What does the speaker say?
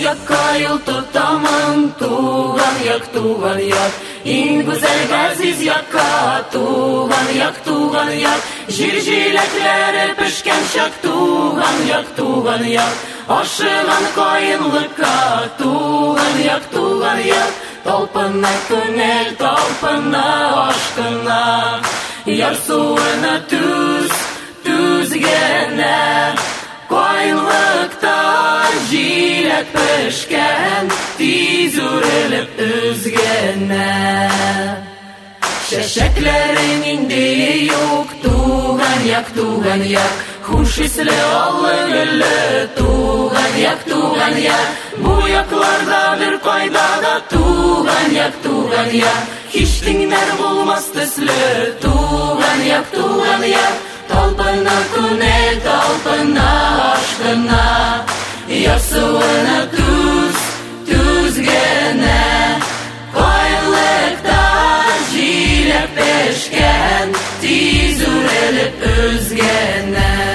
yakka yıl tutamın. Tuğan yak İn güzel aziz yakka. Tuğan yak Jirjileklere pişken şak. Tuğan yak Aşığan koyunlukka. Tuğan yak Talpına tünel, talpına aşkına. Yar suuna tüzgene. Koyunlukta jilet pişken. Tiz urilip üzgene. Şeşeklerin indi yok. Tuğan yak Huş isli allı güllü. Tuğan yak Bu yaklarda bir koydada. Tuğan yak Hiç dinler bulmaz tüslü. Tuğan yak Talpına tünel, talpına aşkına. Yar suuna tüzgene. Koyunlukta jilet pişken. Tiz urilip üzgene.